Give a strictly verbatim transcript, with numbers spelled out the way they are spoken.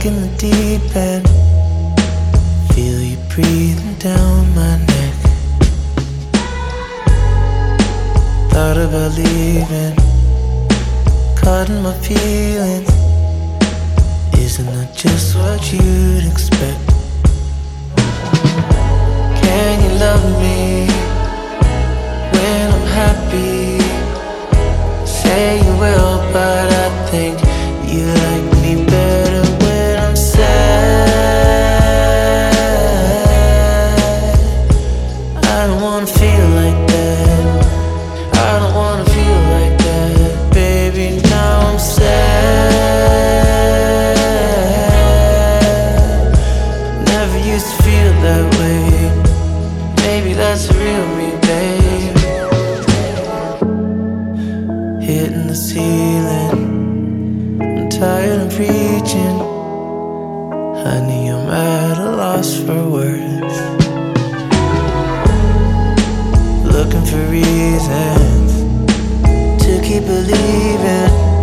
stuck in the deep end. Feel you breathing down my neck. Thought about leaving, caught in my feelings. Isn't that just what you'd expect? Can you love me when I'm happy? Say you will, but I think you like me better when I'm sad. I don't wanna feel like that. I don't wanna feel like that. Baby, now I'm sad. Never used to feel that way. Maybe that's the real me, babe. Hitting the ceiling, I'm tired of preaching. Honey, I'm at a loss for words, looking for reasons to keep believing.